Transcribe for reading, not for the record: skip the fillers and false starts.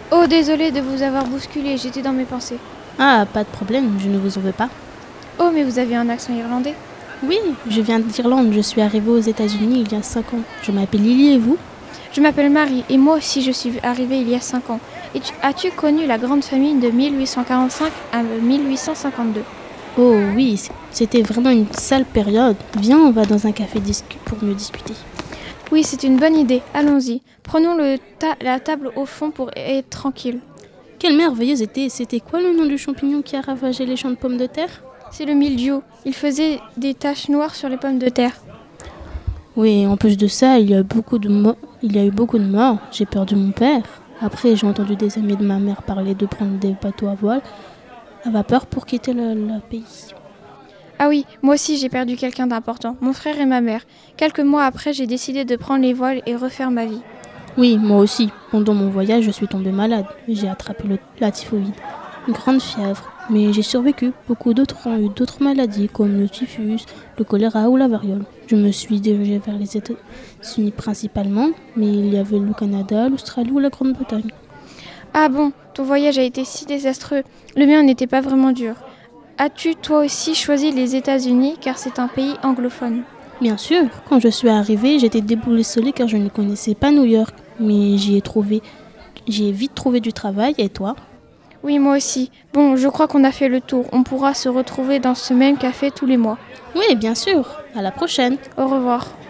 Oh, désolé de vous avoir bousculé, j'étais dans mes pensées. Ah, pas de problème, je ne vous en veux pas. Oh, mais vous avez un accent irlandais. Oui, je viens d'Irlande, je suis arrivée aux États-Unis il y a 5 ans. Je m'appelle Lily et vous? Je m'appelle Marie et moi aussi je suis arrivée il y a 5 ans. Et as-tu connu la grande famine de 1845 à 1852? Oh oui, c'était vraiment une sale période. Viens, on va dans un café pour mieux discuter. Oui, c'est une bonne idée, allons-y. Prenons la table au fond pour être tranquille. Quel merveilleux été! C'était quoi le nom du champignon qui a ravagé les champs de pommes de terre? C'est le mildiou, il faisait des taches noires sur les pommes de terre. Oui, en plus de ça, il y a eu beaucoup de morts. J'ai perdu mon père. Après, j'ai entendu des amis de ma mère parler de prendre des bateaux à vapeur pour quitter le pays. Ah oui, moi aussi j'ai perdu quelqu'un d'important, mon frère et ma mère. Quelques mois après, j'ai décidé de prendre les voiles et refaire ma vie. Oui, moi aussi. Pendant mon voyage, je suis tombée malade. J'ai attrapé la typhoïde, une grande fièvre. Mais j'ai survécu. Beaucoup d'autres ont eu d'autres maladies, comme le typhus, le choléra ou la variole. Je me suis dirigée vers les États-Unis principalement, mais il y avait le Canada, l'Australie ou la Grande-Bretagne. Ah bon, ton voyage a été si désastreux. Le mien n'était pas vraiment dur. As-tu toi aussi choisi les États-Unis car c'est un pays anglophone? Bien sûr, quand je suis arrivée, j'étais déboussolée car je ne connaissais pas New York. Mais j'ai vite trouvé du travail, et toi? Oui, moi aussi. Bon, je crois qu'on a fait le tour. On pourra se retrouver dans ce même café tous les mois. Oui, bien sûr. À la prochaine. Au revoir.